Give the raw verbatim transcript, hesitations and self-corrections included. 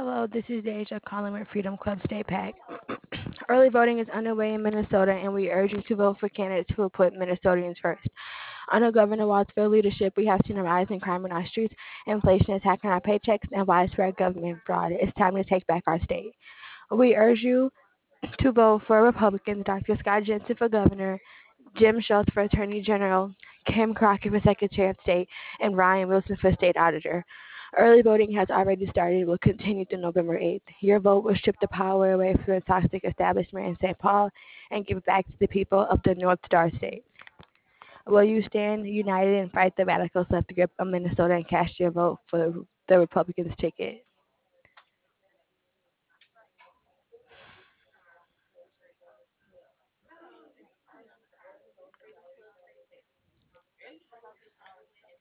Hello, this is Deja calling with Freedom Club State PAC. Early voting is underway in Minnesota, and we urge you to vote for candidates who will put Minnesotans first. Under Governor Walt's leadership, we have seen a rise in crime in our streets, inflation attacking our paychecks, and widespread government fraud. It's time to take back our state. We urge you to vote for Republicans, Doctor Scott Jensen for governor, Jim Schultz for Attorney General, Kim Crockett for Secretary of State, and Ryan Wilson for State Auditor. Early voting has already started and will continue through November eighth. Your vote will strip the power away from the toxic establishment in Saint Paul and give it back to the people of the North Star State. Will you stand united and fight the radicals left grip of Minnesota and cast your vote for the Republicans' ticket?